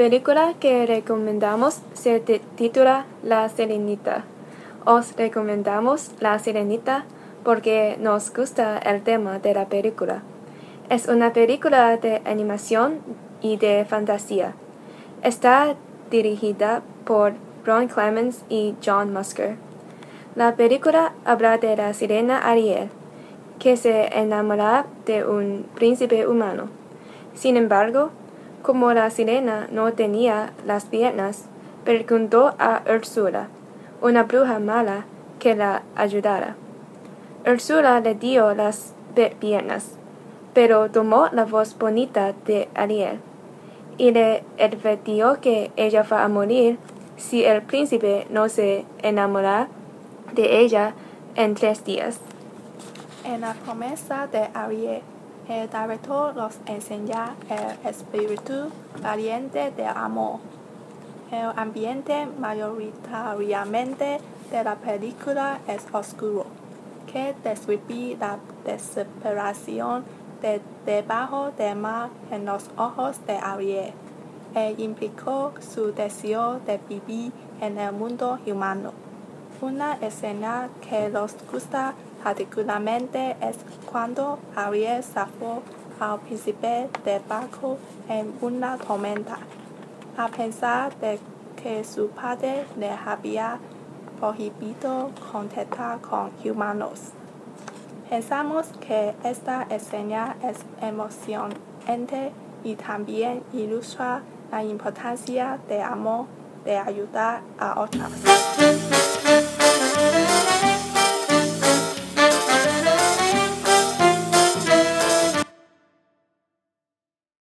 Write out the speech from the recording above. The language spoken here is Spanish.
película que recomendamos se titula La Sirenita. Os recomendamos La Sirenita porque nos gusta el tema de la película. Es una película de animación y de fantasía. Está dirigida por Ron Clements y John Musker. La película habla de la sirena Ariel, que se enamora de un príncipe humano. Sin embargo, como la sirena no tenía las piernas, preguntó a Úrsula, una bruja mala, que la ayudara. Úrsula le dio las piernas, pero tomó la voz bonita de Ariel y le advirtió que ella va a morir si el príncipe no se enamora de ella en 3 días. En la promesa de Ariel, el director nos enseña el espíritu valiente del amor. El ambiente mayoritariamente de la película es oscuro, que describe la desesperación debajo del mar en los ojos de Ariel, e implicó su deseo de vivir en el mundo humano. Una escena que nos gusta particularmente es cuando Ariel salvó al príncipe del barco en una tormenta, a pesar de que su padre le había prohibido contactar con humanos. Pensamos que esta escena es emocionante y también ilustra la importancia del amor de ayudar a otras.